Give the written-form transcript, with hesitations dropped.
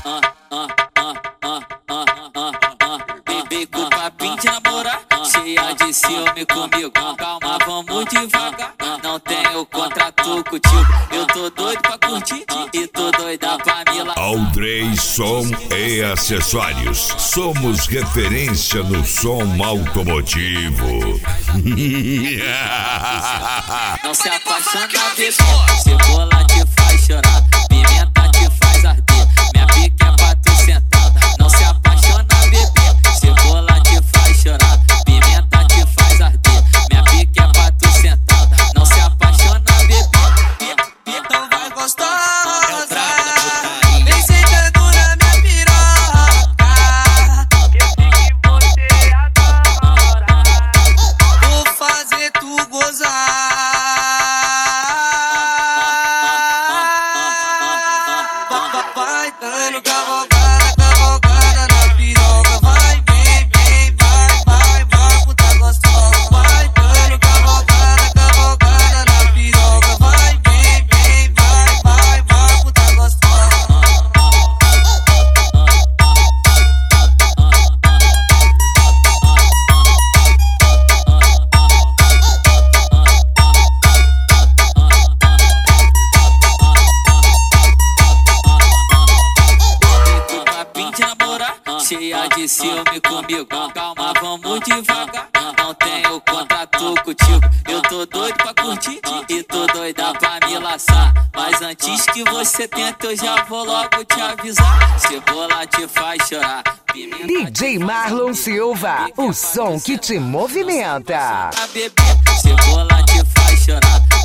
Bebê com papinho de namorar, cheia de ciúme comigo. Calma, vamos devagar, não tenho contrato contigo. Eu tô doido pra curtir e tô doida pra me lá. Aldrey Som e Acessórios. Somos referência no som automotivo. Não se apaixona, bebê. Cebola te faz chorar, pimenta te faz arder. Minha pica é pra tu sentar. Não se apaixona, bebê. Cebola te faz chorar, pimenta te faz arder. Minha pica é pra tu sentar. Não se apaixona, bebê. Então vai gostosa. Vem sentando na minha piroca. Eu sei que você adora. Vou fazer tu gozar. Vai dando cavalgada na piroca. Vai, vem, vai, puta gostosa. Vai dando cavalgada na piroca. Vai, vem, vai, puta gostosa. Cheia de ciúme comigo. Calma, vamos devagar, não tenho contrato contigo. Eu tô doido pra curtir e tô doida pra me laçar. Mas antes que você tente, eu já vou logo te avisar. Cebola te faz chorar, DJ Marlon Silva, o som que te movimenta. Cebola te faz chorar,